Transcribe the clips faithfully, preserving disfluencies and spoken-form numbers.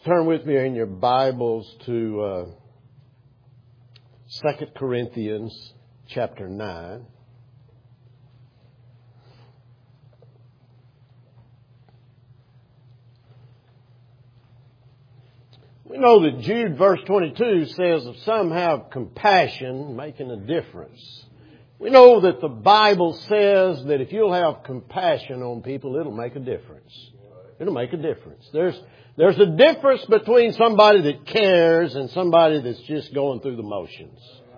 Turn with me in your Bibles to uh, Second Corinthians chapter nine. We know that Jude verse twenty-two says if some have compassion, making a difference. We know that the Bible says that if you'll have compassion on people, it'll make a difference. It'll make a difference. There's There's a difference between somebody that cares and somebody that's just going through the motions.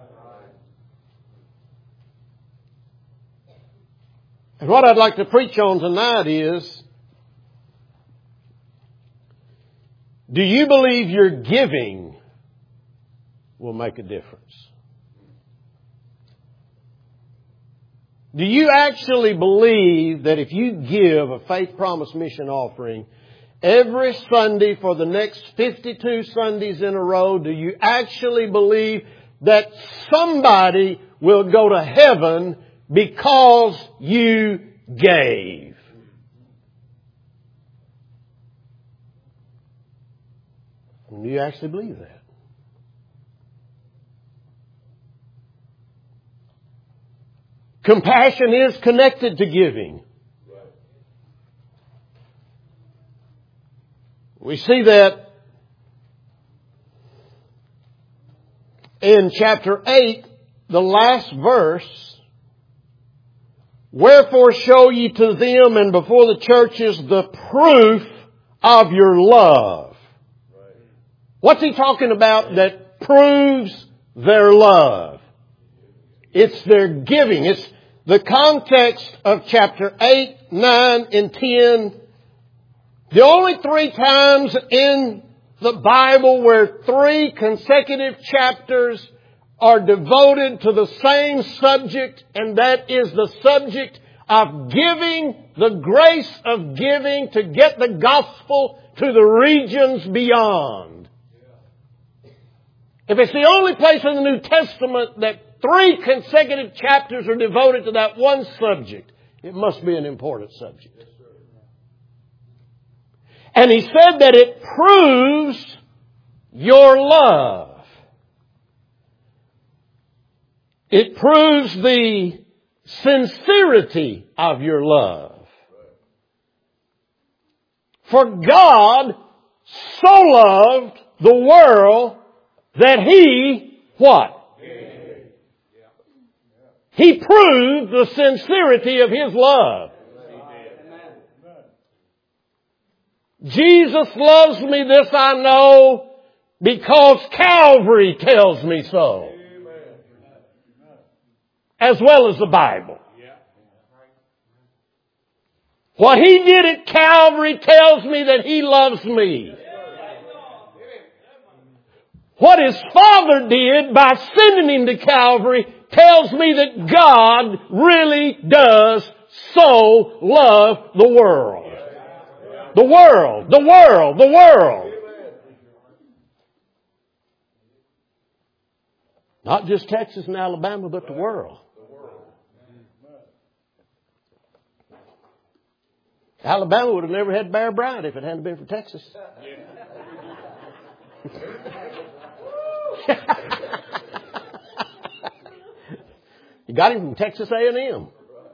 And what I'd like to preach on tonight is, do you believe your giving will make a difference? Do you actually believe that if you give a Faith Promise Mission offering every Sunday for the next fifty-two Sundays in a row, do you actually believe that somebody will go to heaven because you gave? Do you actually believe that? Compassion is connected to giving. We see that in chapter eight, the last verse. Wherefore show ye to them and before the churches the proof of your love. What's he talking about that proves their love? It's their giving. It's the context of chapter eight, nine, and ten. The only three times in the Bible where three consecutive chapters are devoted to the same subject, and that is the subject of giving, the grace of giving to get the gospel to the regions beyond. If it's the only place in the New Testament that three consecutive chapters are devoted to that one subject, it must be an important subject. And he said that it proves your love. It proves the sincerity of your love. For God so loved the world that He, what? He proved the sincerity of His love. Jesus loves me, this I know, because Calvary tells me so. As well as the Bible. What He did at Calvary tells me that He loves me. What His Father did by sending Him to Calvary tells me that God really does so love the world. The world, the world, the world. Not just Texas and Alabama, but the world. Alabama would have never had Bear Bryant if it hadn't been for Texas. You got him from Texas A and M.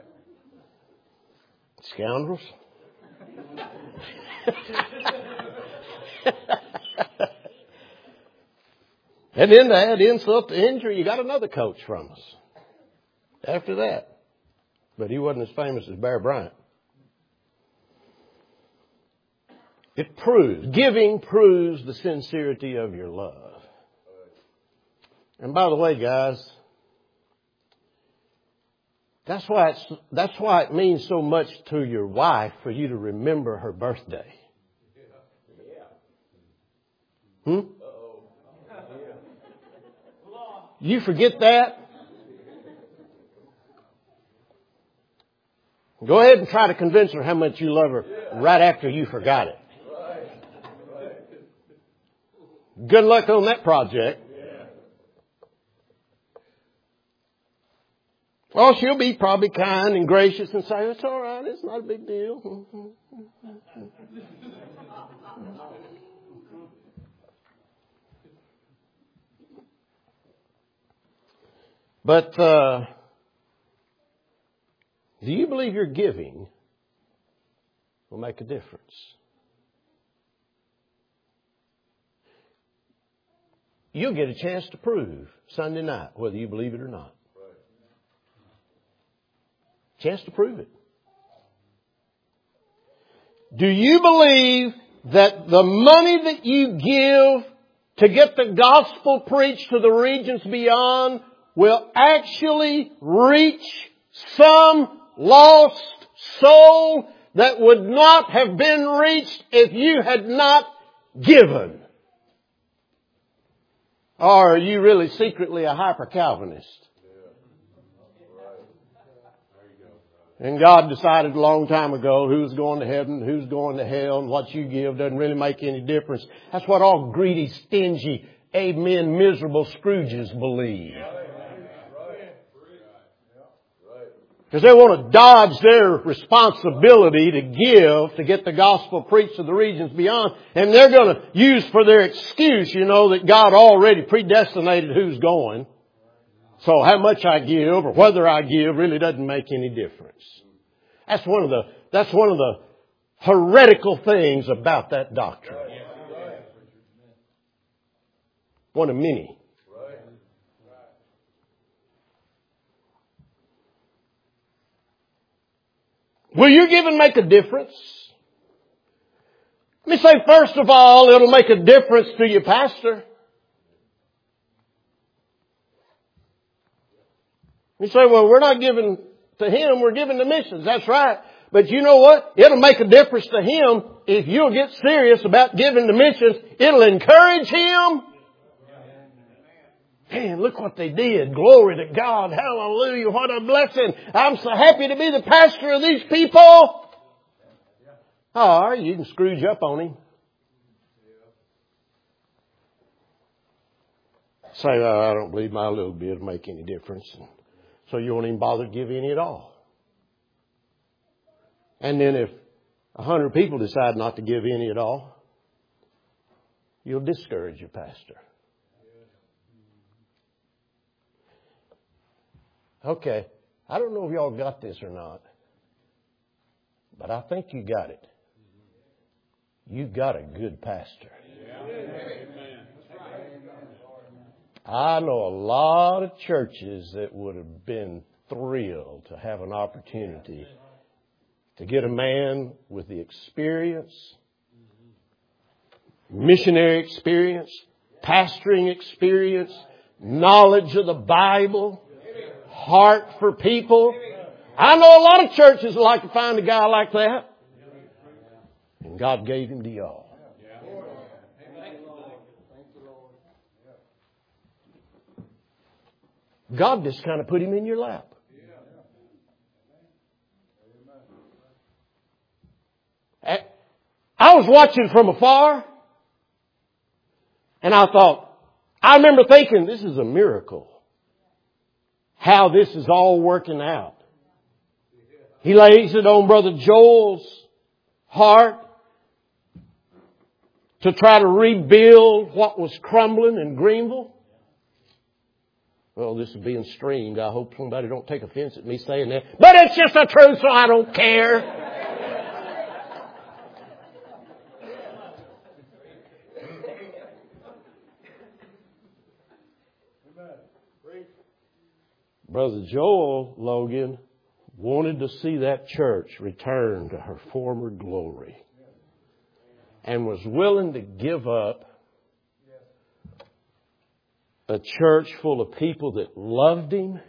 Scoundrels. And then to add insult to injury, you got another coach from us after that. But he wasn't as famous as Bear Bryant. It proves, giving proves the sincerity of your love. And by the way, guys, that's why it's, that's why it means so much to your wife for you to remember her birthday. Hmm? You forget that? Go ahead and try to convince her how much you love her right after you forgot it. Good luck on that project. Well, she'll be probably kind and gracious and say, it's all right, it's not a big deal. But uh, do you believe your giving will make a difference? You'll get a chance to prove Sunday night whether you believe it or not. Chance to prove it. Do you believe that the money that you give to get the gospel preached to the regions beyond will actually reach some lost soul that would not have been reached if you had not given? Or are you really secretly a hyper-Calvinist? And God decided a long time ago who's going to heaven, who's going to hell, and what you give doesn't really make any difference. That's what all greedy, stingy, amen, miserable Scrooges believe. Because they want to dodge their responsibility to give, to get the gospel preached to the regions beyond. And they're going to use for their excuse, you know, that God already predestinated who's going. So how much I give or whether I give really doesn't make any difference. That's one of the, that's one of the heretical things about that doctrine. One of many. Will your giving make a difference? Let me say, first of all, it'll make a difference to your pastor. You say, well, we're not giving to him, we're giving to missions. That's right. But you know what? It'll make a difference to him if you'll get serious about giving to missions. It'll encourage him. Man, look what they did. Glory to God. Hallelujah. What a blessing. I'm so happy to be the pastor of these people. Or you can Scrooge up on him. Say, oh, I don't believe my little bit will make any difference. So you won't even bother to give any at all. And then if a hundred people decide not to give any at all, you'll discourage your pastor. Okay, I don't know if y'all got this or not, but I think you got it. You got a good pastor. I know a lot of churches that would have been thrilled to have an opportunity to get a man with the experience, missionary experience, pastoring experience, knowledge of the Bible, heart for people. I know a lot of churches would like to find a guy like that. And God gave him to y'all. God just kind of put him in your lap. I was watching from afar, and I thought, I remember thinking, this is a miracle. How this is all working out. He lays it on Brother Joel's heart to try to rebuild what was crumbling in Greenville. Well, this is being streamed. I hope somebody don't take offense at me saying that. But it's just the truth, so I don't care. Brother Joel Logan wanted to see that church return to her former glory and was willing to give up a church full of people that loved him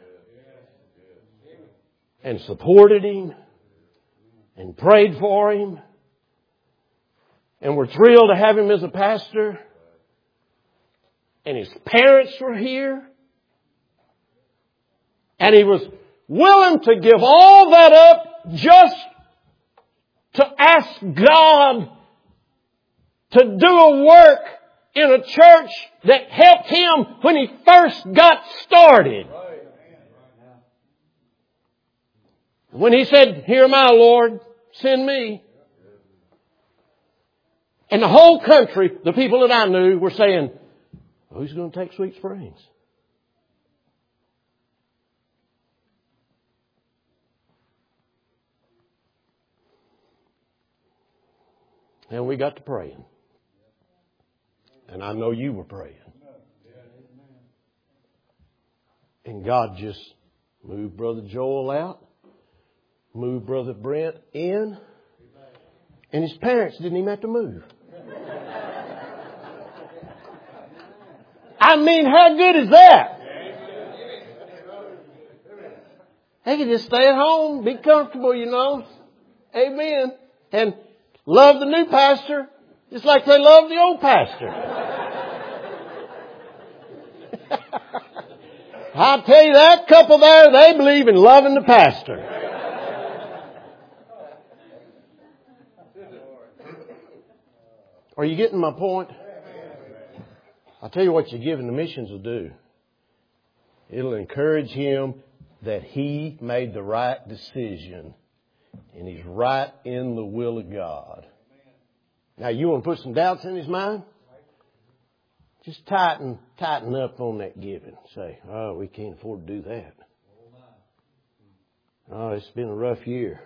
and supported him and prayed for him and were thrilled to have him as a pastor. And his parents were here. And he was willing to give all that up just to ask God to do a work in a church that helped him when he first got started. When he said, "Here am I, Lord, send me." And the whole country, the people that I knew, were saying, "Who's going to take Sweet Springs?" And we got to praying. And I know you were praying. And God just moved Brother Joel out, moved Brother Brent in, and his parents didn't even have to move. I mean, how good is that? They can just stay at home, be comfortable, you know. Amen. And love the new pastor just like they love the old pastor. I'll tell you, that couple there, they believe in loving the pastor. Are you getting my point? I'll tell you what you're giving the missions will do. It'll encourage him that he made the right decision and he's right in the will of God. Now, you want to put some doubts in his mind? Just tighten, tighten up on that giving. Say, oh, we can't afford to do that. Oh, it's been a rough year.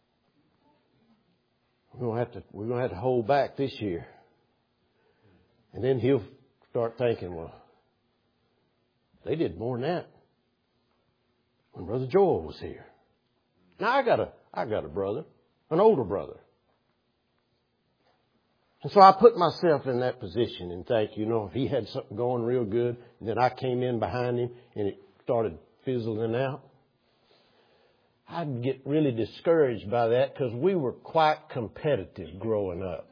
We're going to have to, we're going to have to hold back this year. And then he'll start thinking, well, they did more than that when Brother Joel was here. Now, I got a, I got a brother, an older brother. And so I put myself in that position and think, you know, if he had something going real good, and then I came in behind him and it started fizzling out, I'd get really discouraged by that because we were quite competitive growing up.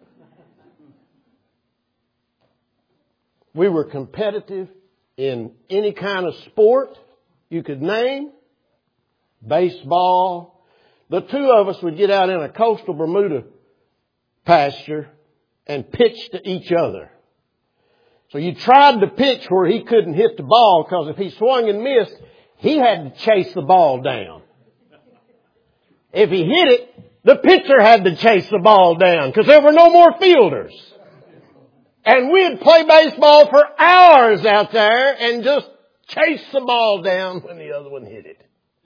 We were competitive in any kind of sport you could name. Baseball. The two of us would get out in a coastal Bermuda pasture and pitch to each other. So you tried to pitch where he couldn't hit the ball because if he swung and missed, he had to chase the ball down. If he hit it, the pitcher had to chase the ball down because there were no more fielders. And we'd play baseball for hours out there and just chase the ball down when the other one hit it.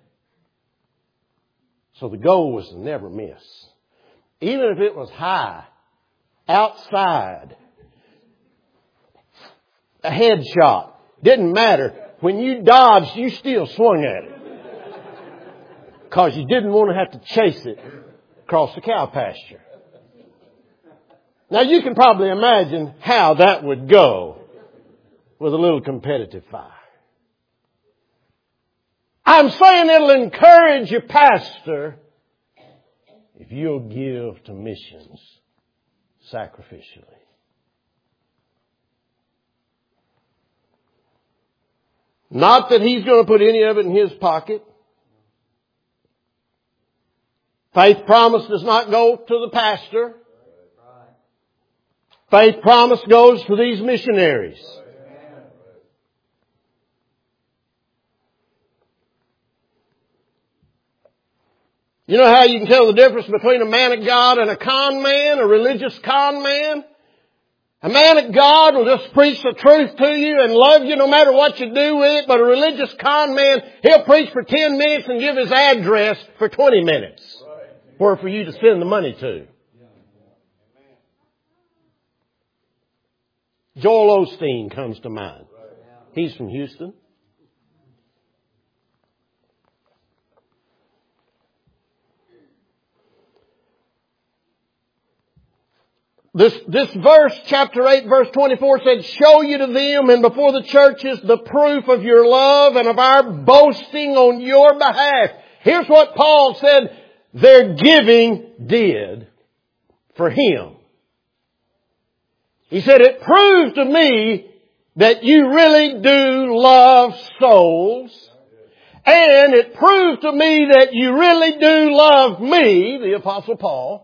So the goal was to never miss. Even if it was high, outside, a headshot, didn't matter. When you dodged, you still swung at it. Because you didn't want to have to chase it across the cow pasture. Now you can probably imagine how that would go with a little competitive fire. I'm saying it'll encourage your pastor if you'll give to missions sacrificially. Not that he's going to put any of it in his pocket. Faith promise does not go to the pastor. Faith promise goes to these missionaries. You know how you can tell the difference between a man of God and a con man, a religious con man? A man of God will just preach the truth to you and love you no matter what you do with it. But a religious con man, he'll preach for ten minutes and give his address for twenty minutes. Where for you to send the money to. Joel Osteen comes to mind. He's from Houston. This, this verse, chapter eight, verse twenty-four said, show you to them and before the churches the proof of your love and of our boasting on your behalf. Here's what Paul said their giving did for him. He said, it proves to me that you really do love souls. And it proves to me that you really do love me, the Apostle Paul.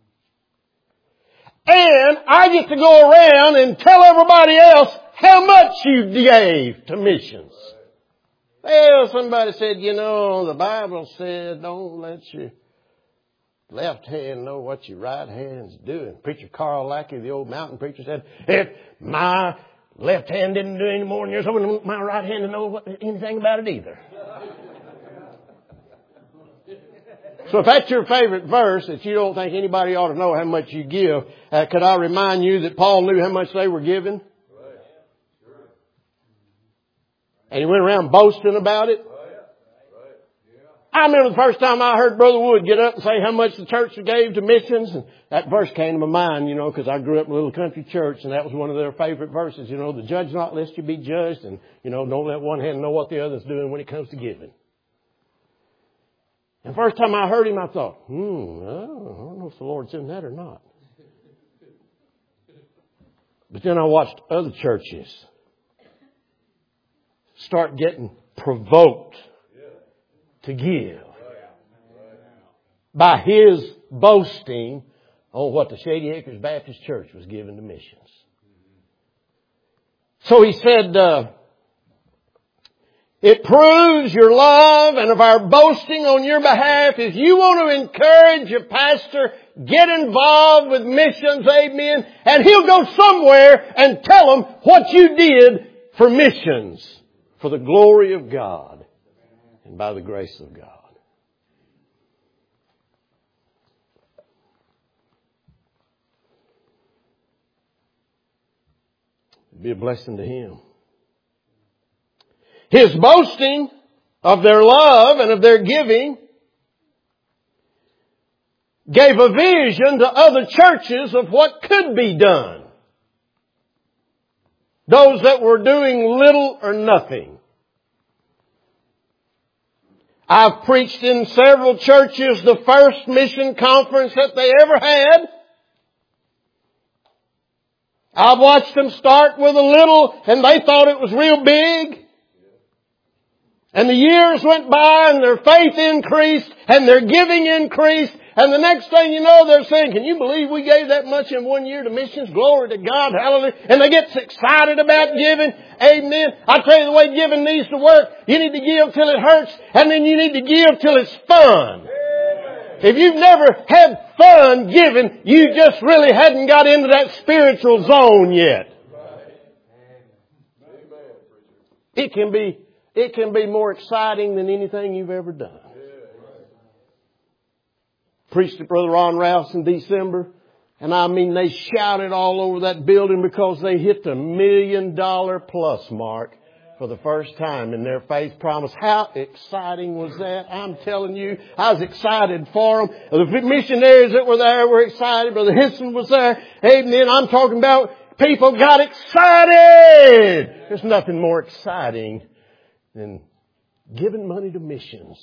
And I get to go around and tell everybody else how much you gave to missions. Well, somebody said, you know, the Bible said don't let your left hand know what your right hand's doing. Preacher Carl Lackey, the old mountain preacher, said, if my left hand didn't do any more than yours, I wouldn't want my right hand to know what, anything about it either. So if that's your favorite verse, that you don't think anybody ought to know how much you give, uh, could I remind you that Paul knew how much they were giving? And he went around boasting about it. I remember the first time I heard Brother Wood get up and say how much the church gave to missions. And that verse came to my mind, you know, because I grew up in a little country church, and that was one of their favorite verses. You know, the judge not lest you be judged, and, you know, don't let one hand know what the other's doing when it comes to giving. And the first time I heard him, I thought, hmm, I don't know if the Lord's in that or not. But then I watched other churches start getting provoked to give by his boasting on what the Shady Acres Baptist Church was giving to missions. So he said, uh, it proves your love and of our boasting on your behalf. If you want to encourage your pastor, get involved with missions, amen, and he'll go somewhere and tell them what you did for missions, for the glory of God and by the grace of God. It'd be a blessing to him. His boasting of their love and of their giving gave a vision to other churches of what could be done. Those that were doing little or nothing. I've preached in several churches the first mission conference that they ever had. I've watched them start with a little and they thought it was real big. And the years went by and their faith increased and their giving increased. And the next thing you know, they're saying, can you believe we gave that much in one year to missions? Glory to God. Hallelujah. And they get excited about giving. Amen. I tell you the way giving needs to work. You need to give till it hurts. And then you need to give till it's fun. If you've never had fun giving, you just really hadn't got into that spiritual zone yet. It can be, it can be more exciting than anything you've ever done. Preached at Brother Ron Rouse in December. And I mean, they shouted all over that building because they hit the million dollar plus mark for the first time in their faith promise. How exciting was that? I'm telling you, I was excited for them. The missionaries that were there were excited. Brother Henson was there. Amen. I'm talking about people got excited. There's nothing more exciting than giving money to missions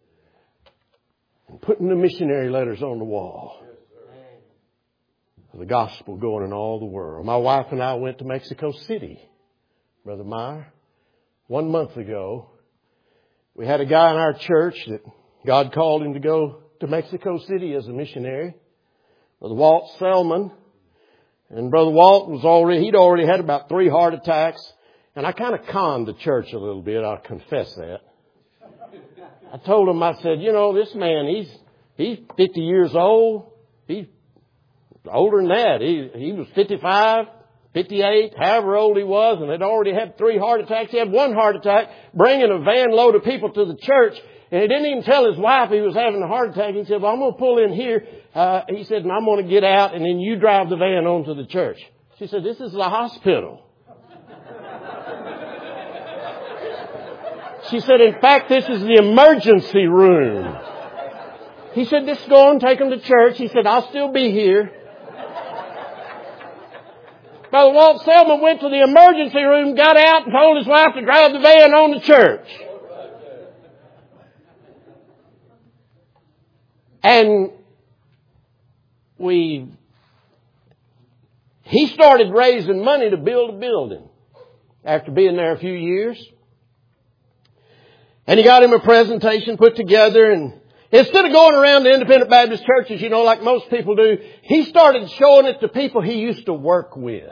and putting the missionary letters on the wall. The gospel going in all the world. My wife and I went to Mexico City, Brother Meyer. One month ago, we had a guy in our church that God called him to go to Mexico City as a missionary. Brother Walt Selman. And Brother Walt was already, he'd already had about three heart attacks. And I kind of conned the church a little bit, I'll confess that. I told him, I said, you know, this man, he's, he's fifty years old. He's older than that. He, he was fifty-five, fifty-eight, however old he was, and had already had three heart attacks. He had one heart attack bringing a van load of people to the church. And he didn't even tell his wife he was having a heart attack. He said, well, I'm going to pull in here. Uh, he said, and I'm going to get out, and then you drive the van on to the church. She said, this is the hospital. She said, in fact, this is the emergency room. He said, just go and take them to church. He said, I'll still be here. Brother Walt Selman went to the emergency room, got out, and told his wife to drive the van on to church. And we, he started raising money to build a building after being there a few years. And he got him a presentation put together, and instead of going around the independent Baptist churches, you know, like most people do, he started showing it to people he used to work with.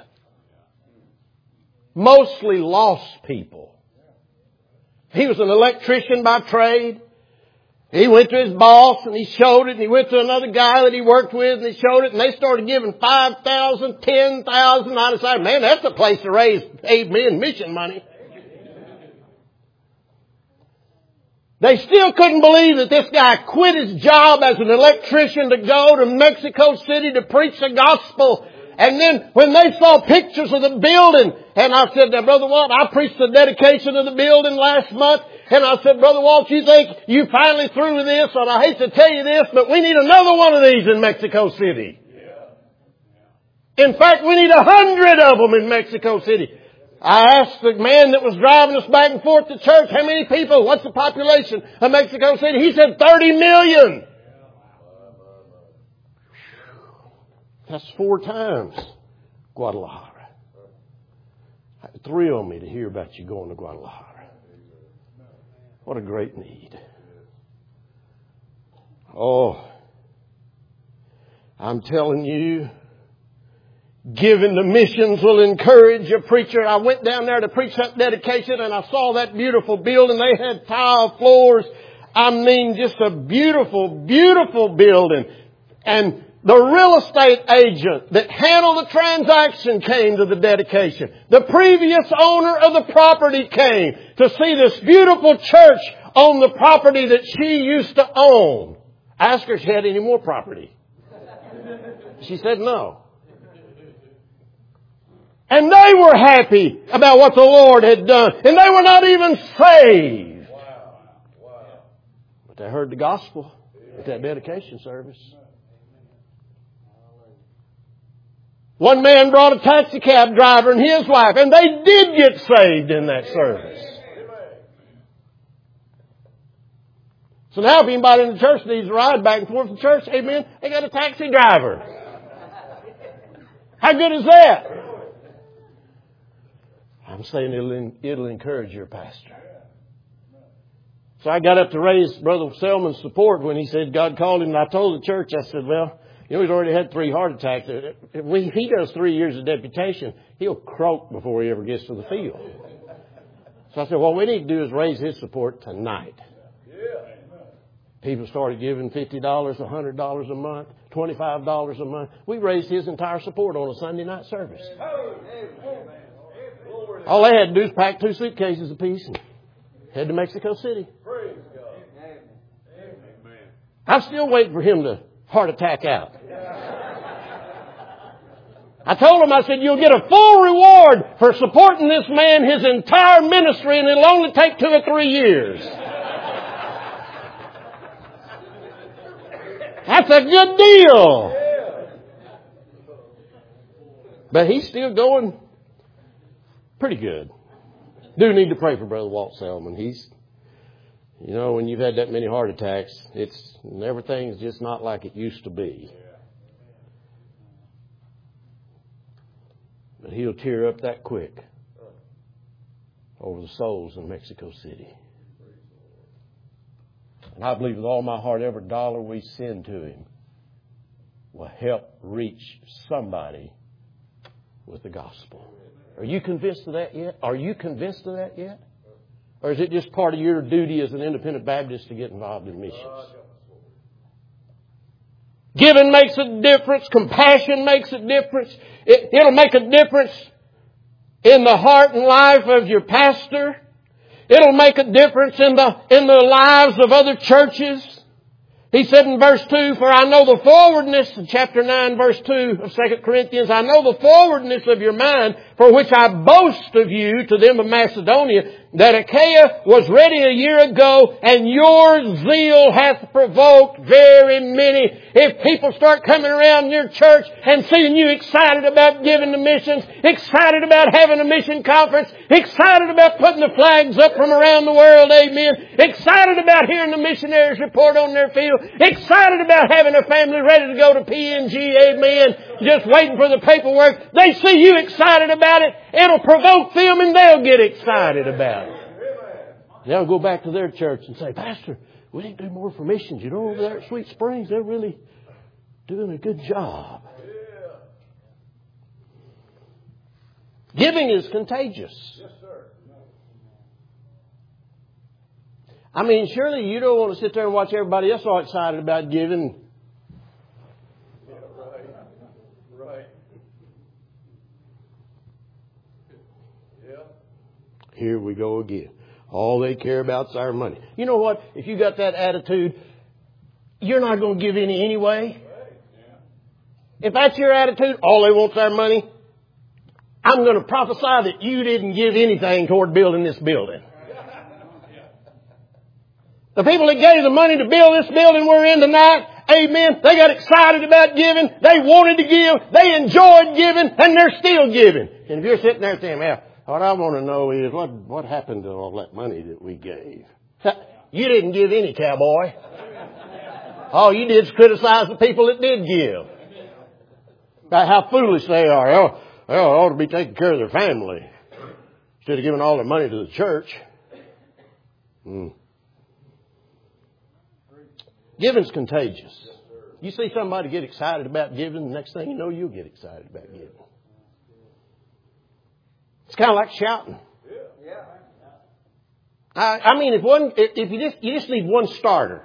Mostly lost people. He was an electrician by trade. He went to his boss and he showed it, and he went to another guy that he worked with and he showed it, and they started giving five thousand, ten thousand. I decided, man, that's a place to raise amen mission money. They still couldn't believe that this guy quit his job as an electrician to go to Mexico City to preach the gospel. And then when they saw pictures of the building, and I said, now Brother Walt, I preached the dedication of the building last month. And I said, Brother Walt, you think you finally through with this? And I hate to tell you this, but we need another one of these in Mexico City. In fact, we need a hundred of them in Mexico City. I asked the man that was driving us back and forth to church, how many people, what's the population of Mexico City? He said thirty million. That's four times Guadalajara. It thrilled me to hear about you going to Guadalajara. What a great need. Oh, I'm telling you, giving to missions will encourage a preacher. I went down there to preach that dedication and I saw that beautiful building. They had tile floors. I mean, just a beautiful, beautiful building. And the real estate agent that handled the transaction came to the dedication. The previous owner of the property came to see this beautiful church on the property that she used to own. I asked her if she had any more property. She said no. And they were happy about what the Lord had done. And they were not even saved. Wow. Wow. But they heard the gospel at that dedication service. One man brought a taxi cab driver and his wife, and they did get saved in that service. So now if anybody in the church needs a ride back and forth to church, amen, they got a taxi driver. How good is that? I'm saying it'll, it'll encourage your pastor. So I got up to raise Brother Selman's support when he said God called him. And I told the church, I said, well, you know, he's already had three heart attacks. If we, he does three years of deputation, he'll croak before he ever gets to the field. So I said, what we need to do is raise his support tonight. People started giving fifty dollars, one hundred dollars a month, twenty-five dollars a month. We raised his entire support on a Sunday night service. All they had to do is pack two suitcases apiece and head to Mexico City. I'm still waiting for him to heart attack out. I told him, I said, you'll get a full reward for supporting this man his entire ministry, and it'll only take two or three years. That's a good deal. But he's still going pretty good. Do need to pray for Brother Walt Selman. He's, you know, when you've had that many heart attacks, it's everything's just not like it used to be. But he'll tear up that quick over the souls in Mexico City. And I believe with all my heart, every dollar we send to him will help reach somebody with the gospel. Are you convinced of that yet? Are you convinced of that yet? Or is it just part of your duty as an independent Baptist to get involved in missions? Giving makes a difference. Compassion makes a difference. It, it'll make a difference in the heart and life of your pastor. It'll make a difference in the, in the lives of other churches. He said in verse two, for I know the forwardness, in chapter nine, verse two of Second Corinthians, I know the forwardness of your mind, for which I boast of you to them of Macedonia, that Achaia was ready a year ago, and your zeal hath provoked very many. If people start coming around your church and seeing you excited about giving to missions, excited about having a mission conference, excited about putting the flags up from around the world, amen, excited about hearing the missionaries report on their field, excited about having a family ready to go to P N G, amen, just waiting for the paperwork, they see you excited about it, it'll provoke them and they'll get excited about it. They'll go back to their church and say, Pastor, we need to do more for missions. You know, over there at Sweet Springs, they're really doing a good job. Giving is contagious. Yes, sir. I mean, surely you don't want to sit there and watch everybody else all excited about giving. Yeah, right. Right. Yeah. Here we go again. All they care about is our money. You know what? If you got that attitude, you're not going to give any anyway. If that's your attitude, all they want is our money, I'm going to prophesy that you didn't give anything toward building this building. The people that gave the money to build this building we're in tonight, amen, they got excited about giving. They wanted to give. They enjoyed giving, and they're still giving. And if you're sitting there saying, well, what I want to know is what, what happened to all that money that we gave? You didn't give any, cowboy. All you did is criticize the people that did give. About how foolish they are. Oh, they ought to be taking care of their family instead of giving all their money to the church. Hmm. Giving's contagious. You see somebody get excited about giving, the next thing you know, you'll get excited about giving. It's kind of like shouting. I, I mean, if one, if you just, you just need one starter.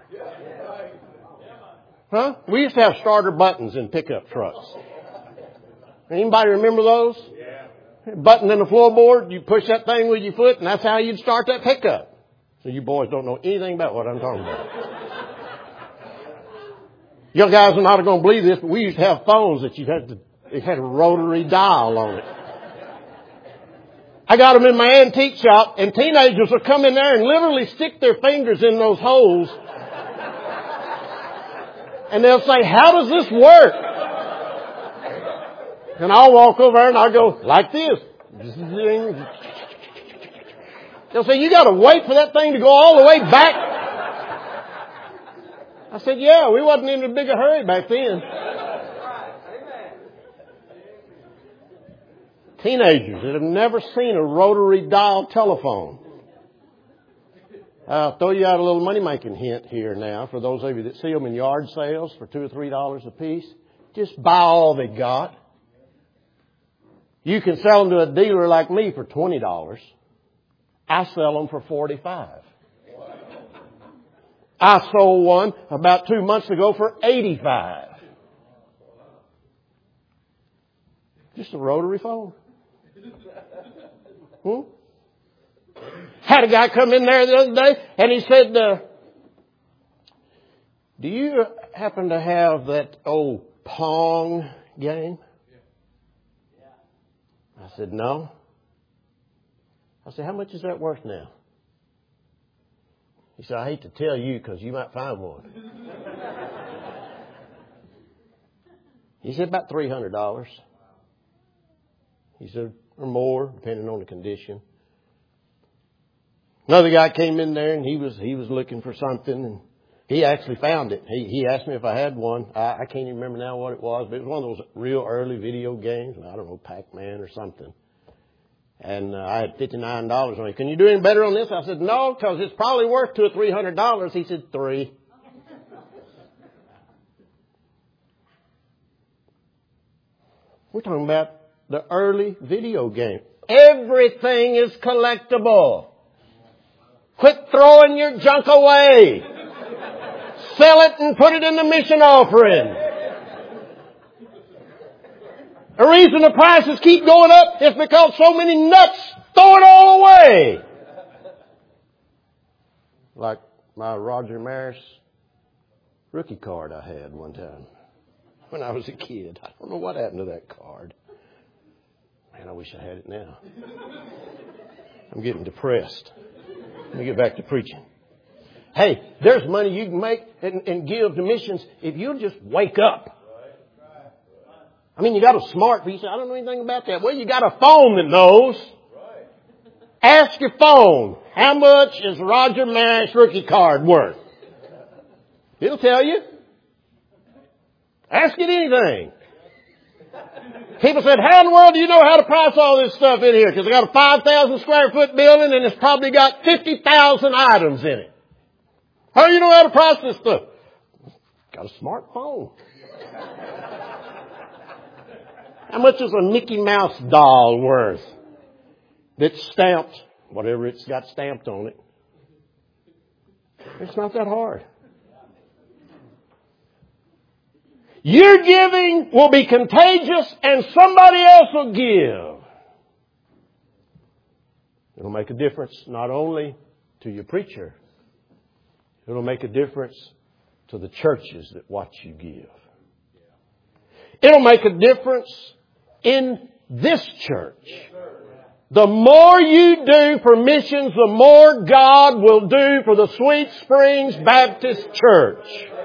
Huh? We used to have starter buttons in pickup trucks. Anybody remember those? Button in the floorboard, you push that thing with your foot, and that's how you'd start that pickup. So you boys don't know anything about what I'm talking about. You guys are not going to believe this, but we used to have phones that you had to, it had a rotary dial on it. I got them in my antique shop, and teenagers will come in there and literally stick their fingers in those holes. And they'll say, how does this work? And I'll walk over there and I'll go, like this. They'll say, you got to wait for that thing to go all the way back. I said, yeah, we wasn't in a big a hurry back then. Teenagers that have never seen a rotary dial telephone. I'll throw you out a little money-making hint here now for those of you that see them in yard sales for two or three dollars a piece. Just buy all they got. You can sell them to a dealer like me for twenty dollars. I sell them for forty-five dollars. I sold one about two months ago for eighty-five dollars. Just a rotary phone. Hmm? Had a guy come in there the other day and he said, uh, do you happen to have that old Pong game? I said, no. I said, how much is that worth now? He said, I hate to tell you because you might find one. He said, about three hundred dollars. He said, or more, depending on the condition. Another guy came in there and he was he was looking for something and he actually found it. He he asked me if I had one. I, I can't even remember now what it was, but it was one of those real early video games. I don't know, Pac-Man or something. And uh, I had fifty-nine dollars on it. Can you do any better on this? I said, no, because it's probably worth two or three hundred dollars. He said, three. We're talking about the early video game. Everything is collectible. Quit throwing your junk away. Sell it and put it in the mission offering. The reason the prices keep going up is because so many nuts throw it all away. Like my Roger Maris rookie card I had one time when I was a kid. I don't know what happened to that card. Man, I wish I had it now. I'm getting depressed. Let me get back to preaching. Hey, there's money you can make and, and give to missions if you'll just wake up. I mean, you got a smartphone. You say, I don't know anything about that. Well, you got a phone that knows. Ask your phone, how much is Roger Maris rookie card worth? It'll tell you. Ask it anything. People said, how in the world do you know how to price all this stuff in here? Because I got a five thousand square foot building and it's probably got fifty thousand items in it. How do you know how to price this stuff? Got a smartphone. How much is a Mickey Mouse doll worth? That's stamped, whatever it's got stamped on it. It's not that hard. Your giving will be contagious and somebody else will give. It'll make a difference not only to your preacher. It'll make a difference to the churches that watch you give. It'll make a difference in this church. The more you do for missions, the more God will do for the Sweet Springs Baptist Church.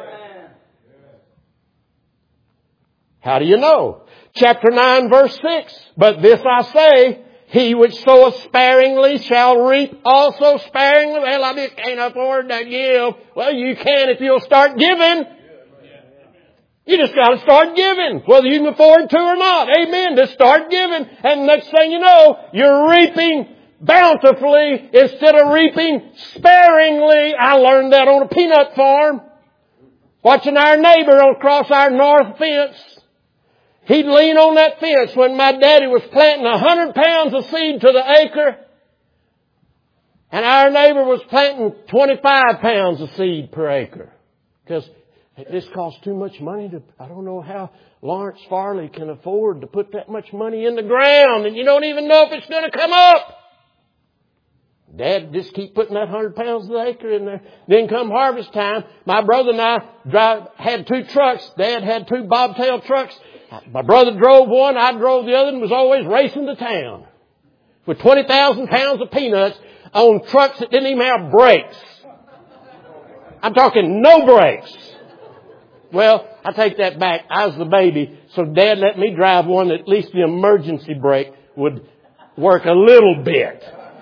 How do you know? Chapter nine, verse six. But this I say, he which soweth sparingly shall reap also sparingly. Well, I just can't afford to give. Well, you can if you'll start giving. You just got to start giving, whether you can afford to or not. Amen. Just start giving. And next thing you know, you're reaping bountifully instead of reaping sparingly. I learned that on a peanut farm. Watching our neighbor across our north fence. He'd lean on that fence when my daddy was planting a hundred pounds of seed to the acre. And our neighbor was planting twenty-five pounds of seed per acre. Because it just costs too much money to, I don't know how Lawrence Farley can afford to put that much money in the ground. And you don't even know if it's going to come up. Dad just keep putting that hundred pounds of acre in there. Then come harvest time, my brother and I drive, had two trucks. Dad had two bobtail trucks. My brother drove one, I drove the other, and was always racing to town with twenty thousand pounds of peanuts on trucks that didn't even have brakes. I'm talking no brakes. Well, I take that back. I was the baby, so Dad let me drive one that at least the emergency brake would work a little bit.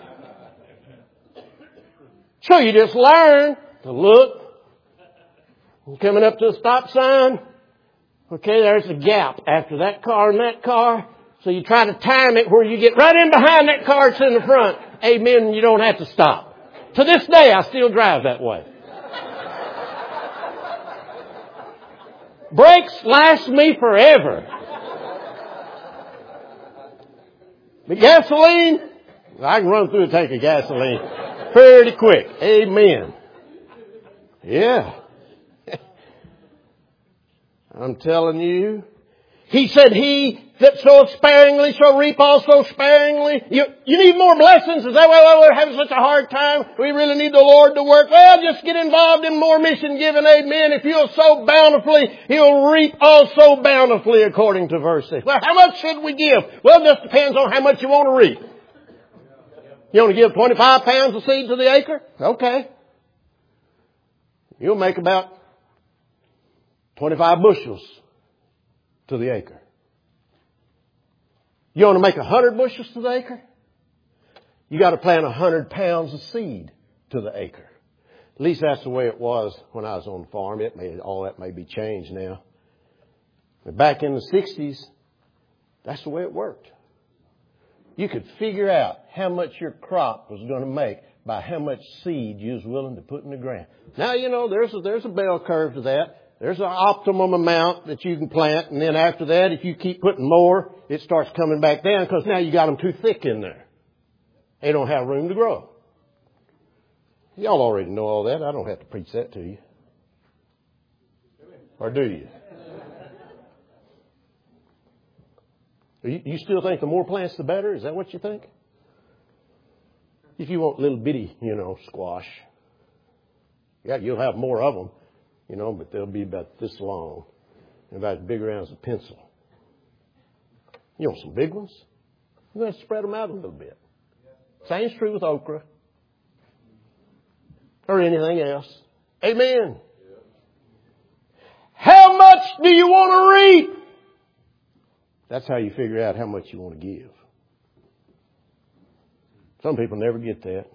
So you just learn to look. Coming up to a stop sign. Okay, there's a gap after that car and that car. So you try to time it where you get right in behind that car that's in the front. Amen, you don't have to stop. To this day, I still drive that way. Brakes last me forever. But gasoline, I can run through a tank of gasoline pretty quick. Amen. Yeah. I'm telling you. He said, he that soweth sparingly shall reap also sparingly. You, you need more blessings? Is that why well, we're having such a hard time? We really need the Lord to work. Well, just get involved in more mission giving. Amen. If you'll sow bountifully, He'll reap also bountifully according to verse six. Well, how much should we give? Well, it just depends on how much you want to reap. You want to give twenty-five pounds of seed to the acre? Okay. You'll make about twenty-five bushels to the acre. You want to make a hundred bushels to the acre? You got to plant a hundred pounds of seed to the acre. At least that's the way it was when I was on the farm. It may, all that may be changed now. But back in the sixties, that's the way it worked. You could figure out how much your crop was going to make by how much seed you was willing to put in the ground. Now, you know, there's a, there's a bell curve to that. There's an optimum amount that you can plant, and then after that, if you keep putting more, it starts coming back down because now you got them too thick in there. They don't have room to grow. Y'all already know all that. I don't have to preach that to you. Or do you? You, you still think the more plants, the better? Is that what you think? If you want little bitty, you know, squash, yeah, you'll have more of them. You know, but they'll be about this long, about as big around as a pencil. You want some big ones? You're going to spread them out a little bit. Same's true with okra or anything else. Amen. How much do you want to reap? That's how you figure out how much you want to give. Some people never get that.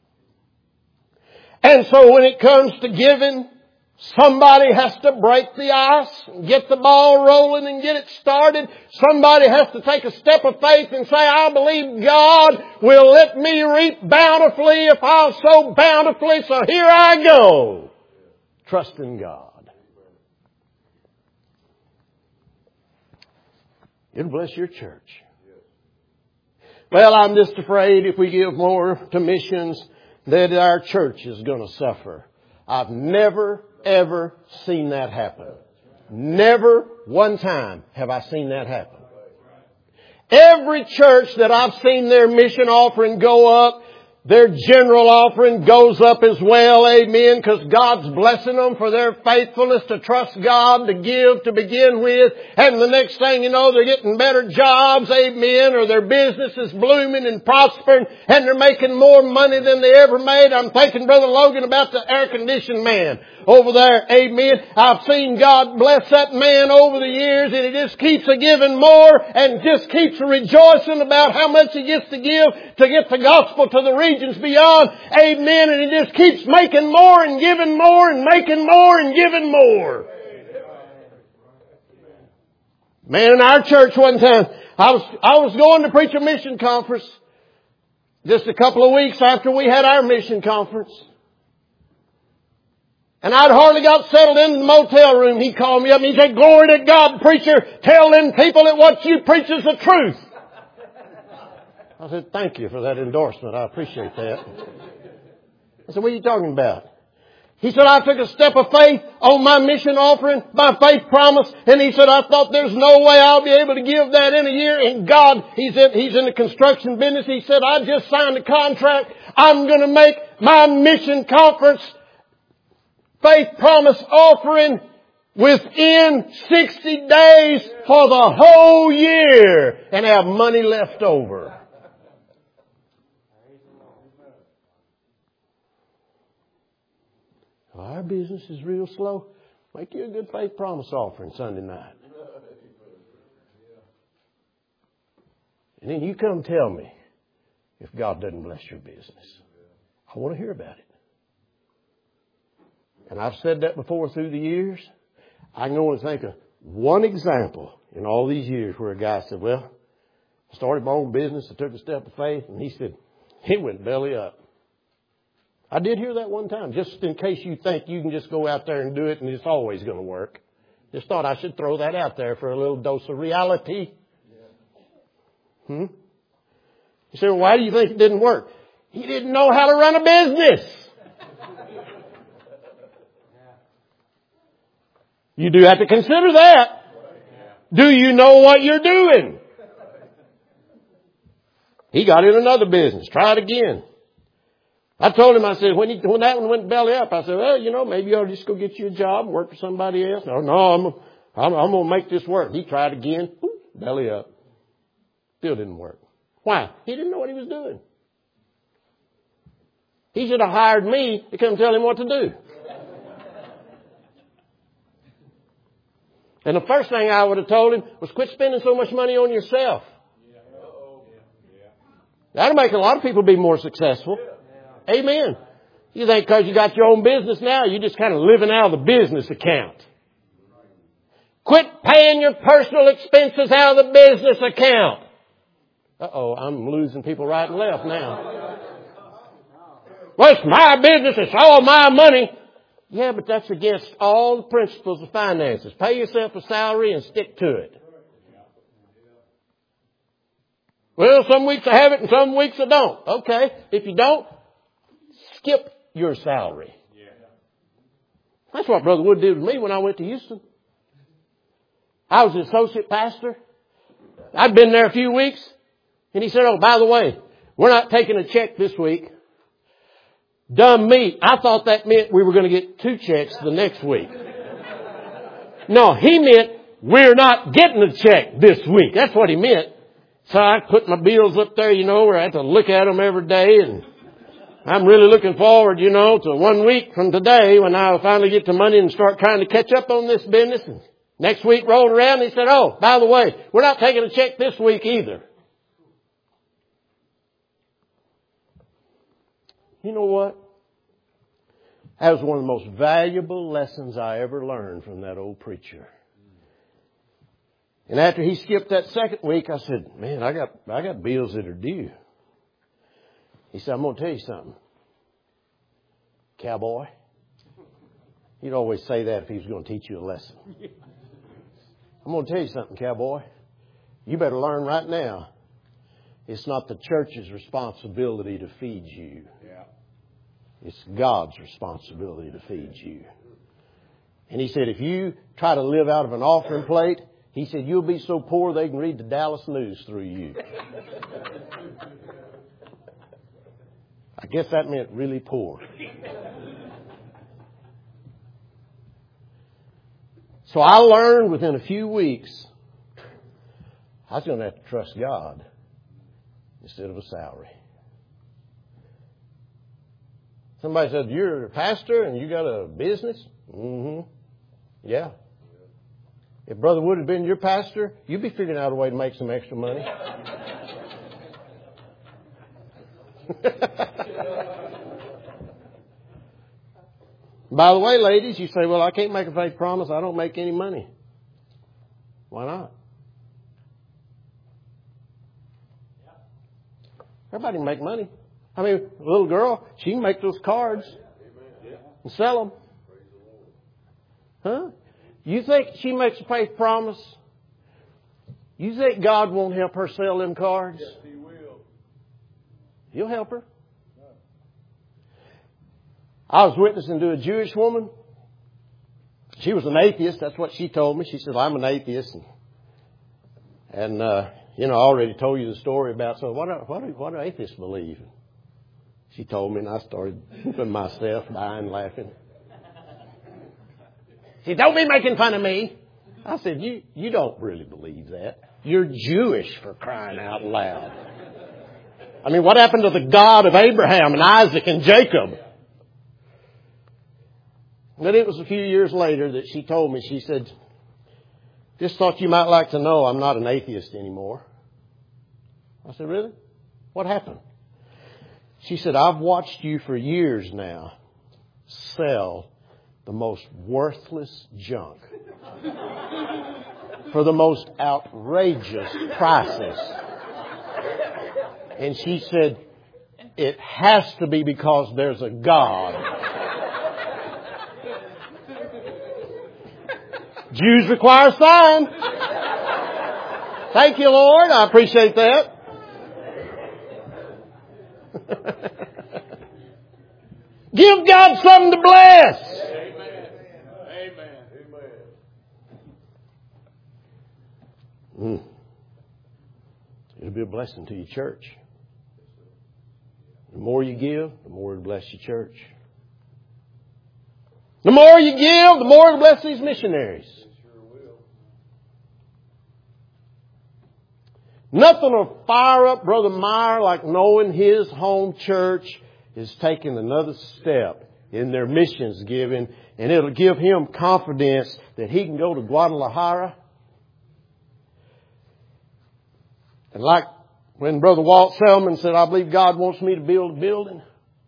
And so when it comes to giving, somebody has to break the ice and get the ball rolling and get it started. Somebody has to take a step of faith and say, I believe God will let me reap bountifully if I'll sow bountifully. So here I go. Trusting God. It'll bless your church. Well, I'm just afraid if we give more to missions that our church is going to suffer. I've never ever seen that happen. Never one time have I seen that happen. Every church that I've seen their mission offering go up, Their general offering goes up as well, amen, because God's blessing them for their faithfulness to trust God, to give to begin with. And the next thing you know, they're getting better jobs, amen, or their business is blooming and prospering, and they're making more money than they ever made. I'm thinking, Brother Logan, about the air-conditioned man over there, amen. I've seen God bless that man over the years, and he just keeps a giving more and just keeps rejoicing about how much he gets to give to get the gospel to the regions beyond, amen. And he just keeps making more and giving more and making more and giving more. Man, in our church one time, I was, I was going to preach a mission conference just a couple of weeks after we had our mission conference. And I'd hardly got settled in the motel room. He called me up and he said, "Glory to God, preacher. Tell them people that what you preach is the truth." I said, "Thank you for that endorsement. I appreciate that." I said, "What are you talking about?" He said, "I took a step of faith on my mission offering, my faith promise." And he said, "I thought there's no way I'll be able to give that in a year." And God, he's in, he's in the construction business. He said, "I just signed a contract. I'm going to make my mission conference faith promise offering within sixty days for the whole year and have money left over." Our business is real slow. Make you a good faith promise offering Sunday night. And then you come tell me if God doesn't bless your business. I want to hear about it. And I've said that before through the years. I can only think of one example in all these years where a guy said, "Well, I started my own business. I took a step of faith." And he said, he went belly up. I did hear that one time, just in case you think you can just go out there and do it and it's always going to work. Just thought I should throw that out there for a little dose of reality. Hmm? You say, "Well, why do you think it didn't work?" He didn't know how to run a business. You do have to consider that. Do you know what you're doing? He got in another business. Try it again. I told him, I said, when he, when that one went belly up, I said, "Well, you know, maybe you ought to just go get you a job and work for somebody else." No, no, I'm, I'm, I'm going to make this work. He tried again. Whoop, belly up. Still didn't work. Why? He didn't know what he was doing. He should have hired me to come tell him what to do. And the first thing I would have told him was, quit spending so much money on yourself. That'll make a lot of people be more successful. Amen. You think because you got your own business now, you're just kind of living out of the business account. Quit paying your personal expenses out of the business account. Uh-oh, I'm losing people right and left now. "Well, it's my business. It's all my money." Yeah, but that's against all the principles of finances. Pay yourself a salary and stick to it. "Well, some weeks I have it and some weeks I don't." Okay, if you don't, skip your salary. That's what Brother Wood did with me when I went to Houston. I was the associate pastor. I'd been there a few weeks. And he said, "Oh, by the way, we're not taking a check this week." Dumb me. I thought that meant we were going to get two checks the next week. No, he meant we're not getting a check this week. That's what he meant. So I put my bills up there, you know, where I have to look at them every day. And I'm really looking forward, you know, to one week from today when I'll finally get the money and start trying to catch up on this business. And next week rolled around and he said, "Oh, by the way, we're not taking a check this week either." You know what? That was one of the most valuable lessons I ever learned from that old preacher. And after he skipped that second week, I said, "Man, I got, I got bills that are due." He said, "I'm going to tell you something, cowboy." He'd always say that if he was going to teach you a lesson. "I'm going to tell you something, cowboy. You better learn right now. It's not the church's responsibility to feed you. It's God's responsibility to feed you." And he said, if you try to live out of an offering plate, he said, you'll be so poor they can read the Dallas News through you. guess that meant really poor. So I learned within a few weeks I was going to have to trust God instead of a salary. Somebody said, you're a pastor and you got a business? Mm-hmm. Yeah. If Brother Wood had been your pastor, you'd be figuring out a way to make some extra money. By the way, ladies, you say, well, I can't make a faith promise. I don't make any money. Why not? Everybody can make money. I mean, a little girl, she can make those cards and sell them. Huh? You think she makes a faith promise? You think God won't help her sell them cards? Yes, He will. He'll help her. I was witnessing to a Jewish woman. She was an atheist. That's what she told me. She said, I'm an atheist. And, and uh, you know, I already told you the story about, so what do, what do, what do atheists believe? She told me, and I started whooping myself, dying, laughing. She said, don't be making fun of me. I said, you, you don't really believe that. You're Jewish, for crying out loud. I mean, what happened to the God of Abraham and Isaac and Jacob? But it was a few years later that she told me, she said, just thought you might like to know I'm not an atheist anymore. I said, really? What happened? She said, I've watched you for years now sell the most worthless junk for the most outrageous prices. And she said, it has to be because there's a God. Jews require a sign. Thank you, Lord. I appreciate that. Give God something to bless. Amen. Amen. Mm. It'll be a blessing to your church. The more you give, the more it'll bless your church. The more you give, the more it'll bless these missionaries. Nothing will fire up Brother Meyer like knowing his home church is taking another step in their missions giving, and it'll give him confidence that he can go to Guadalajara. And like when Brother Walt Selman said, I believe God wants me to build a building.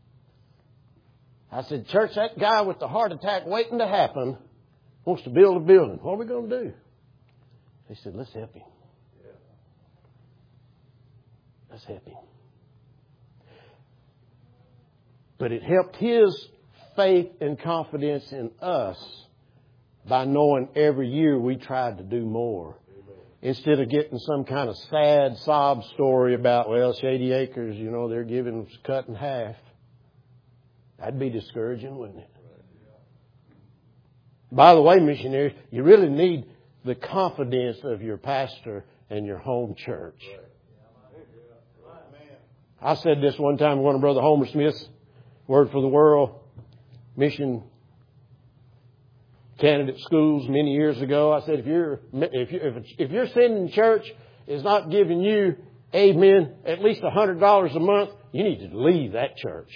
I said, church, that guy with the heart attack waiting to happen wants to build a building. What are we going to do? They said, let's help him. Let's help him. But it helped his faith and confidence in us by knowing every year we tried to do more. Amen. Instead of getting some kind of sad sob story about, well, Shady Acres, you know, they're giving us cut in half. That'd be discouraging, wouldn't it? By the way, missionaries, you really need the confidence of your pastor and your home church. I said this one time in one of Brother Homer Smith's Word for the World mission candidate schools many years ago. I said, if you're if you if, if your sending church is not giving you, amen, at least a hundred dollars a month, you need to leave that church.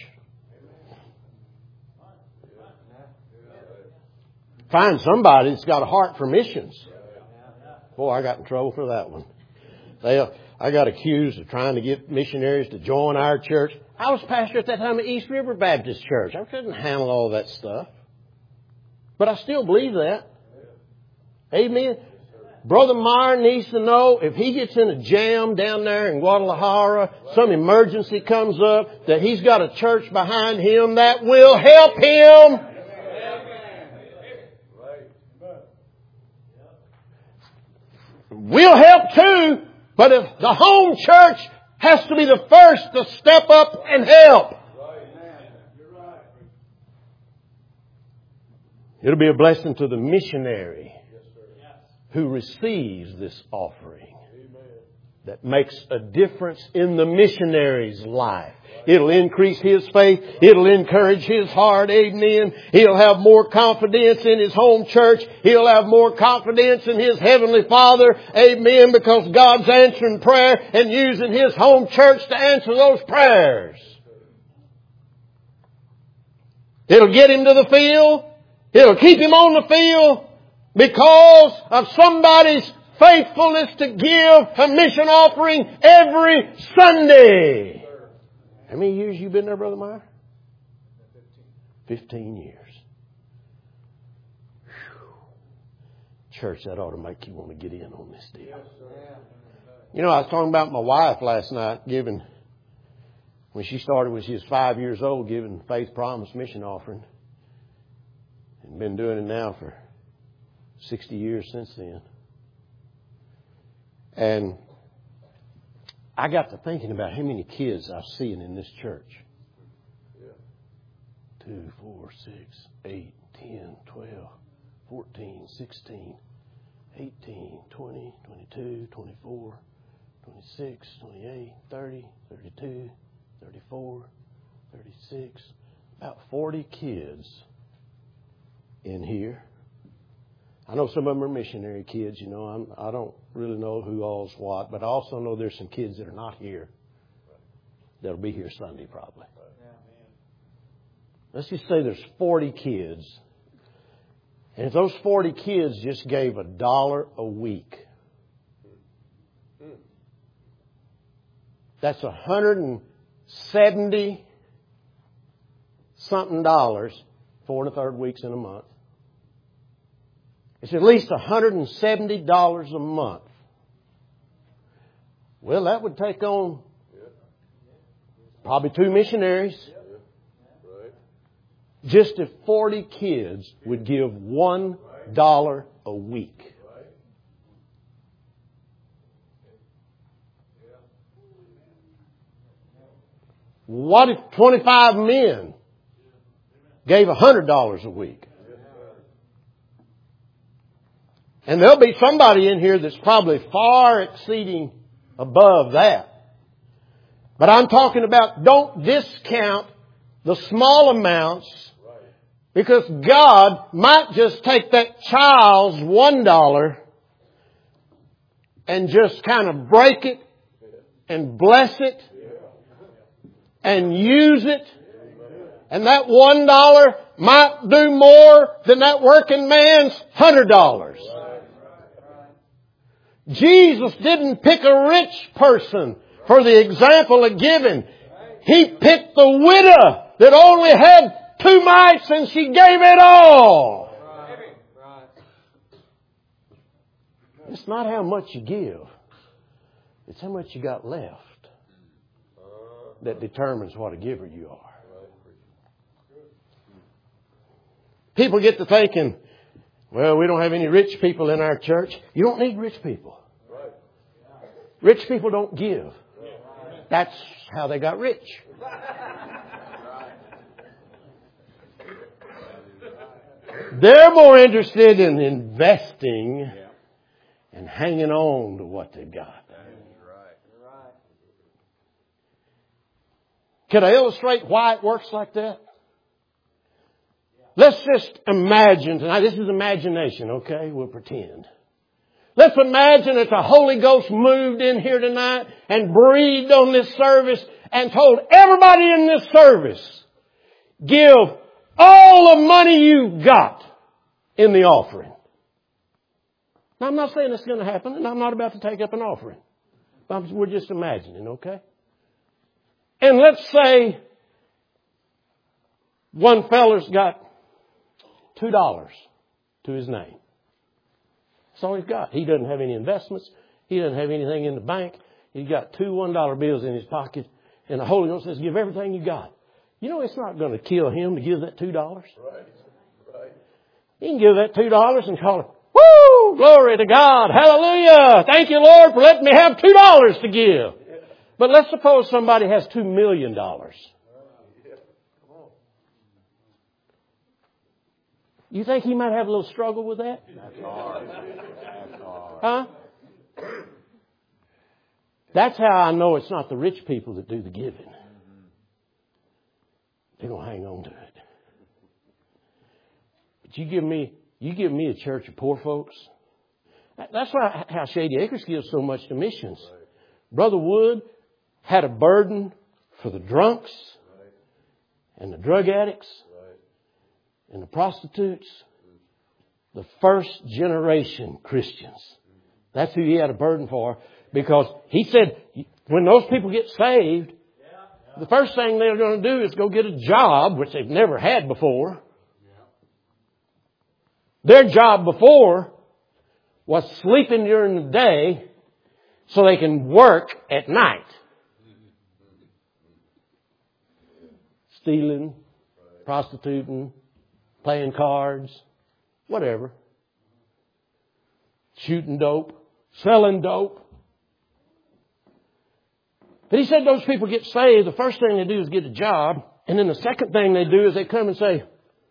Find somebody that's got a heart for missions. Boy, I got in trouble for that one. They, I got accused of trying to get missionaries to join our church. I was pastor at that time at East River Baptist Church. I couldn't handle all that stuff. But I still believe that. Amen. Brother Meyer needs to know if he gets in a jam down there in Guadalajara, some emergency comes up, that he's got a church behind him that will help him. We'll help too, but if the home church has to be the first to step up and help. It'll be a blessing to the missionary who receives this offering. that makes a difference in the missionary's life. It'll increase his faith. It'll encourage his heart. Amen. He'll have more confidence in his home church. He'll have more confidence in his Heavenly Father. Amen. Because God's answering prayer and using his home church to answer those prayers. It'll get him to the field. It'll keep him on the field because of somebody's faithfulness to give a mission offering every Sunday. How many years you been there, Brother Meyer? Fifteen years. Whew. Church, that ought to make you want to get in on this deal. You know, I was talking about my wife last night giving, when she started when she was five years old, giving Faith Promise mission offering. And been doing it now for sixty years since then. And I got to thinking about how many kids I've seen in this church. Yeah. Two, four, six, eight, ten, twelve, fourteen, sixteen, eighteen, twenty, twenty-two, twenty-four, twenty-six, twenty-eight, thirty, thirty-two, thirty-four, thirty-six. About forty kids in here. I know some of them are missionary kids, you know. I'm, I don't really know who all's what, but I also know there's some kids that are not here that'll be here Sunday probably. Let's just say there's forty kids. And if those forty kids just gave a dollar a week, that's one hundred seventy something dollars, four and a third weeks in a month. It's at least one hundred seventy dollars a month. Well, that would take on probably two missionaries. Just if forty kids would give one dollar a week. What if twenty-five men gave one hundred dollars a week? And there'll be somebody in here that's probably far exceeding above that. But I'm talking about, don't discount the small amounts, because God might just take that child's one dollar and just kind of break it and bless it and use it. And that one dollar might do more than that working man's hundred dollars. Jesus didn't pick a rich person for the example of giving. He picked the widow that only had two mites and she gave it all. It's not how much you give. It's how much you got left that determines what a giver you are. People get to thinking, well, we don't have any rich people in our church. You don't need rich people. Rich people don't give. That's how they got rich. They're more interested in investing and hanging on to what they've got. Can I illustrate why it works like that? Let's just imagine tonight. This is imagination, okay? We'll pretend. Let's imagine that the Holy Ghost moved in here tonight and breathed on this service and told everybody in this service, give all the money you've got in the offering. Now, I'm not saying it's going to happen, and I'm not about to take up an offering. We're just imagining, okay? And let's say one feller's got two dollars to his name. That's all he's got. He doesn't have any investments. He doesn't have anything in the bank. He's got two one dollar bills in his pocket. And the Holy Ghost says, give everything you got. You know, it's not going to kill him to give that two dollars. Right. Right. He can give that two dollars and call it, woo, glory to God. Hallelujah. Thank you, Lord, for letting me have two dollars to give. But let's suppose somebody has two million dollars. You think he might have a little struggle with that? That's hard. That's hard. Huh? That's how I know it's not the rich people that do the giving. They don't hang on to it. But you give me, you give me a church of poor folks. That's why how Shady Acres gives so much to missions. Brother Wood had a burden for the drunks and the drug addicts and the prostitutes, the first generation Christians. That's who he had a burden for, because he said when those people get saved, the first thing they're going to do is go get a job, which they've never had before. Their job before was sleeping during the day so they can work at night. Stealing, prostituting, playing cards, whatever. Shooting dope, selling dope. But he said those people get saved, the first thing they do is get a job. And then the second thing they do is they come and say,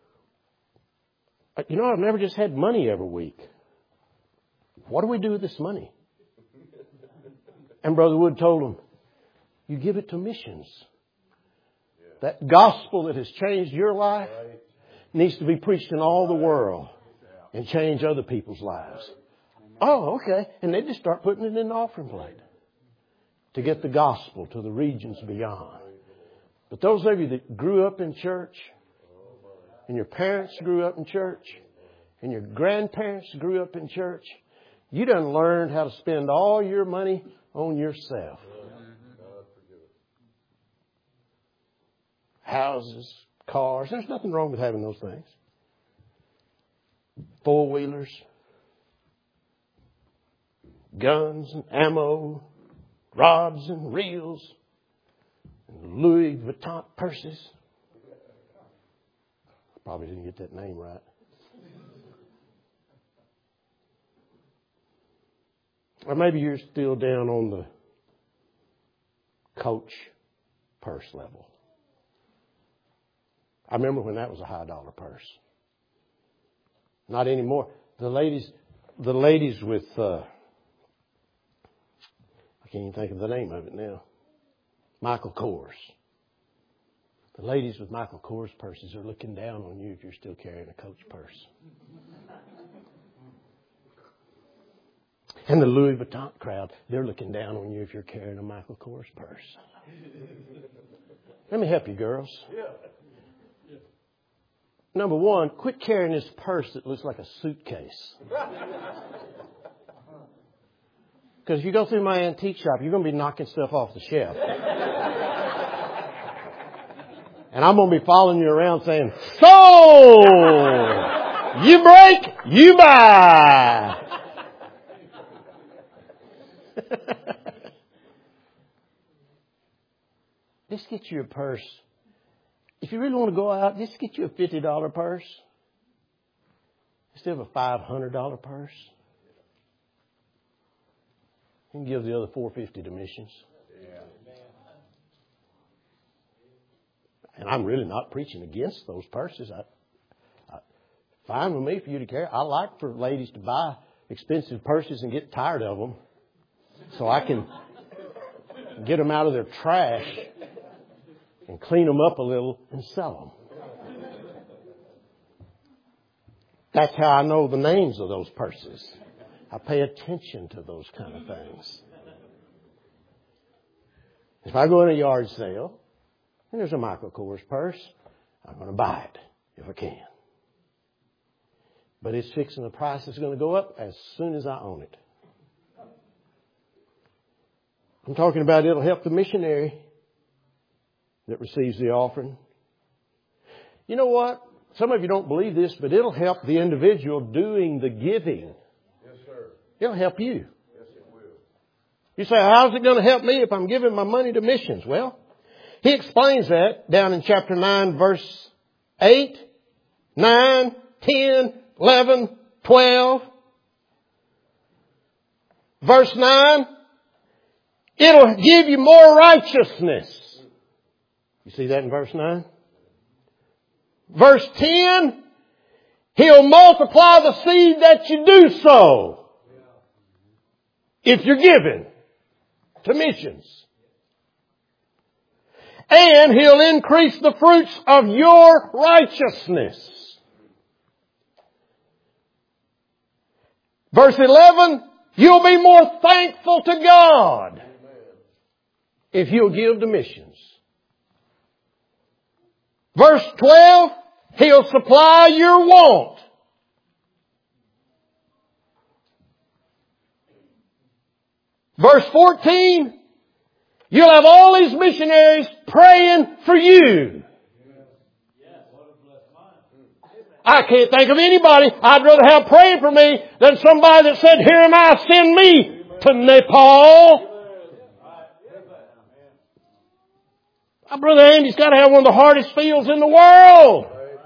you know, I've never just had money every week. What do we do with this money? And Brother Wood told them, you give it to missions. That gospel that has changed your life needs to be preached in all the world and change other people's lives. Oh, okay. And they just start putting it in the offering plate to get the gospel to the regions beyond. But those of you that grew up in church, and your parents grew up in church, and your grandparents grew up in church, you done learned how to spend all your money on yourself. Houses, cars. There's nothing wrong with having those things. Four-wheelers, guns and ammo, rods and reels, and Louis Vuitton purses. I probably didn't get that name right. Or maybe you're still down on the Coach purse level. I remember when that was a high dollar purse. Not anymore. The ladies, the ladies with, uh, I can't even think of the name of it now. Michael Kors. The ladies with Michael Kors purses are looking down on you if you're still carrying a Coach purse. And the Louis Vuitton crowd, they're looking down on you if you're carrying a Michael Kors purse. Let me help you, girls. Number one, quit carrying this purse that looks like a suitcase. Because if you go through my antique shop, you're going to be knocking stuff off the shelf. And I'm going to be following you around saying, so, you break, you buy. Just get you a purse. If you really want to go out, just get you a fifty dollars purse instead of a five hundred dollars purse. You can give the other four hundred fifty dollars to missions. And I'm really not preaching against those purses. I, I, fine with me for you to carry. I like for ladies to buy expensive purses and get tired of them so I can get them out of their trash and clean them up a little and sell them. That's how I know the names of those purses. I pay attention to those kind of things. If I go in a yard sale and there's a Michael Kors purse, I'm going to buy it if I can. But it's fixing the price is going to go up as soon as I own it. I'm talking about it'll help the missionary that receives the offering. You know what? Some of you don't believe this, but it'll help the individual doing the giving. Yes, sir. It'll help you. Yes, it will. You say, how's it going to help me if I'm giving my money to missions? Well, he explains that down in chapter nine, verse eight, nine, ten, eleven, twelve. Verse nine, it'll give you more righteousness. You see that in verse nine? Verse ten, He'll multiply the seed that you do sow. If you're giving. to missions. And He'll increase the fruits of your righteousness. Verse eleven, you'll be more thankful to God if you'll give to missions. Verse twelve, He'll supply your want. Verse fourteen, you'll have all these missionaries praying for you. I can't think of anybody I'd rather have praying for me than somebody that said, here am I, send me to Nepal. My brother Andy's got to have one of the hardest fields in the world.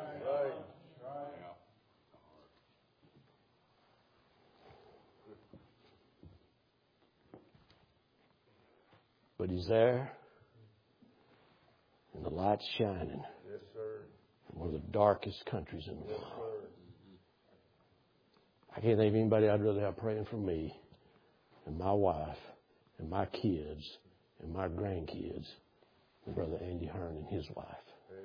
But he's there, and the light's shining. Yes, sir. In one of the darkest countries in the world. Yes, I can't think of anybody I'd rather have praying for me, and my wife, and my kids, and my grandkids, than Brother Andy Hearn and his wife.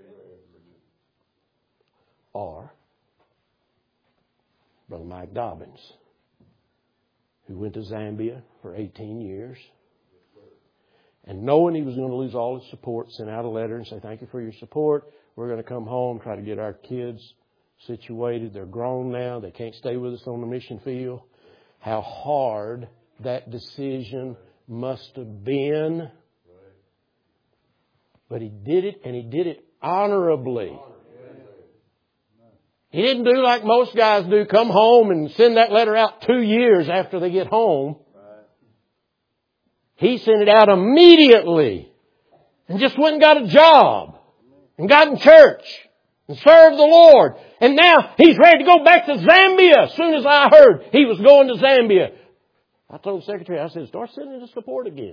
Or Brother Mike Dobbins, who went to Zambia for eighteen years. And knowing he was going to lose all his support, sent out a letter and say, thank you for your support. We're going to come home, try to get our kids situated. They're grown now. They can't stay with us on the mission field. How hard that decision must have been. But he did it, and he did it honorably. He didn't do like most guys do, come home and send that letter out two years after they get home. He sent it out immediately and just went and got a job and got in church and served the Lord. And now he's ready to go back to Zambia. As soon as I heard he was going to Zambia, I told the secretary, I said, start sending the support again.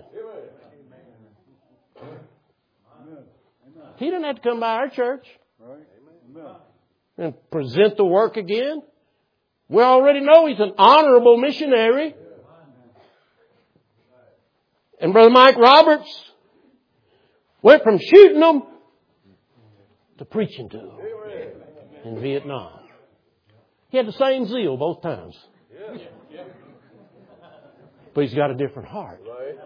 He didn't have to come by our church and present the work again. We already know he's an honorable missionary. And Brother Mike Roberts went from shooting them to preaching to them in Vietnam. He had the same zeal both times. But he's got a different heart.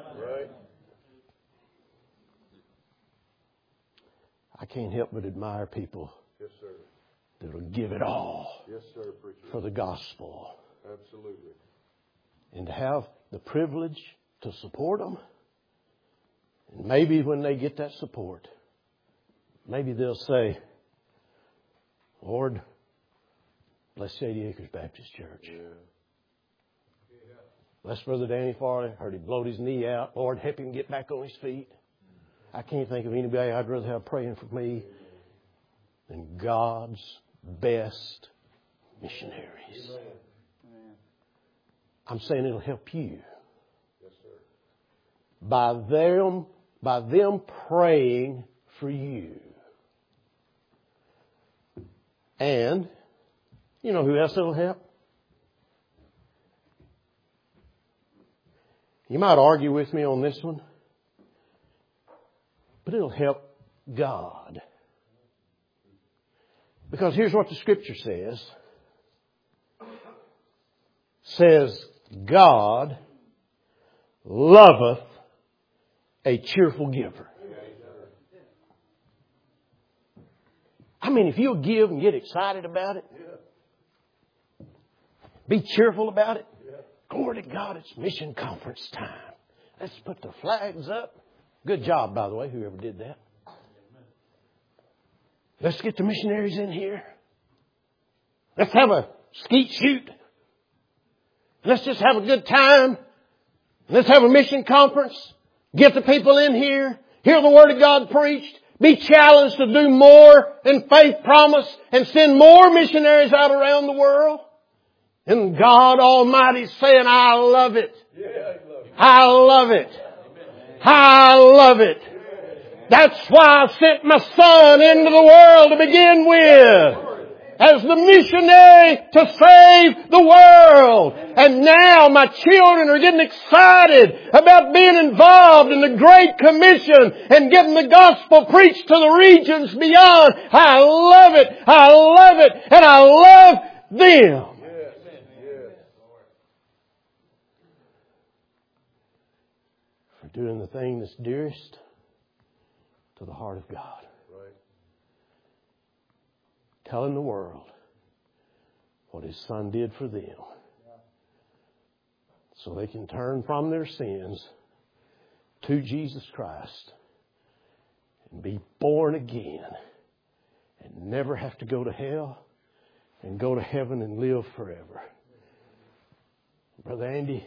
I can't help but admire people that will give it all for the gospel. Absolutely. And to have the privilege to support them. And maybe when they get that support, maybe they'll say, Lord, bless Shady Acres Baptist Church. Yeah. Bless Brother Danny Farley. Heard he blowed his knee out. Lord, help him get back on his feet. I can't think of anybody I'd rather have praying for me than God's best missionaries. Amen. I'm saying it'll help you. By them, by them praying for you. And, you know who else it'll help? You might argue with me on this one, but it'll help God. Because here's what the Scripture says. Says, God loveth a cheerful giver. I mean, if you'll give and get excited about it, be cheerful about it, glory to God, it's mission conference time. Let's put the flags up. Good job, by the way, whoever did that. Let's get the missionaries in here. Let's have a skeet shoot. Let's just have a good time. Let's have a mission conference. Get the people in here. Hear the Word of God preached. Be challenged to do more in faith promise and send more missionaries out around the world. And God Almighty saying, I love it. I love it. I love it. That's why I sent my Son into the world to begin with. as the missionary to save the world. And now my children are getting excited about being involved in the Great Commission and getting the gospel preached to the regions beyond. I love it. I love it. And I love them. For doing the thing that's dearest to the heart of God. Telling the world what His Son did for them. So they can turn from their sins to Jesus Christ and be born again and never have to go to hell and go to heaven and live forever. Brother Andy,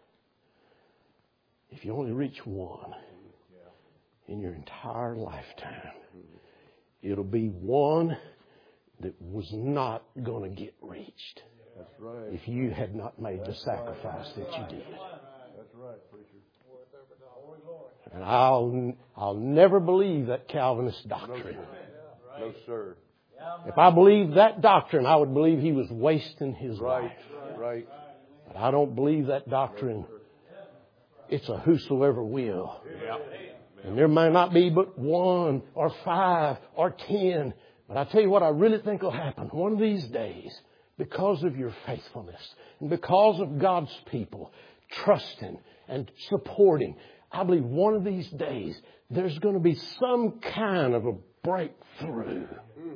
if you only reach one in your entire lifetime, it'll be one that was not going to get reached. That's right. If you had not made the sacrifice that you did. That's right, preacher. And I'll I'll never believe that Calvinist doctrine. No, sir. If I believed that doctrine, I would believe he was wasting his Right. life. Right. But I don't believe that doctrine. It's a whosoever will. Yeah. And there may not be but one or five or ten. But I tell you what I really think will happen. One of these days, because of your faithfulness and because of God's people trusting and supporting, I believe one of these days there's going to be some kind of a breakthrough.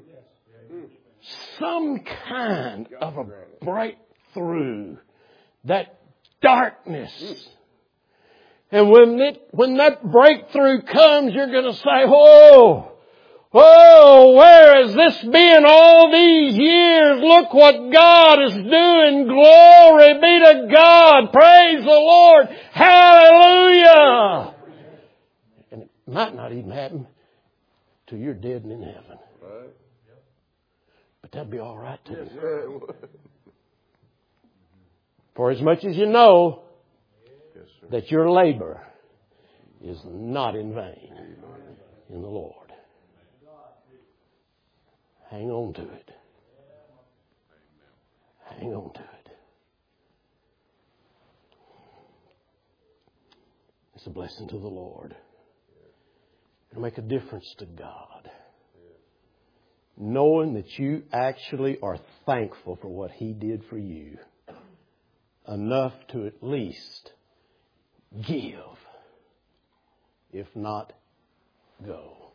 Some kind of a breakthrough. That darkness. And when it, when that breakthrough comes, you're going to say, "Whoa! Oh, where has this been all these years? Look what God is doing. Glory be to God. Praise the Lord. Hallelujah." And it might not even happen till you're dead and in heaven. Right. But that'd be all right too. Yes, sir. For as much as you know Yes, sir. that your labor is not in vain in the Lord. Hang on to it. Hang on to it. It's a blessing to the Lord. It'll make a difference to God. Knowing that you actually are thankful for what He did for you. Enough to at least give, if not go.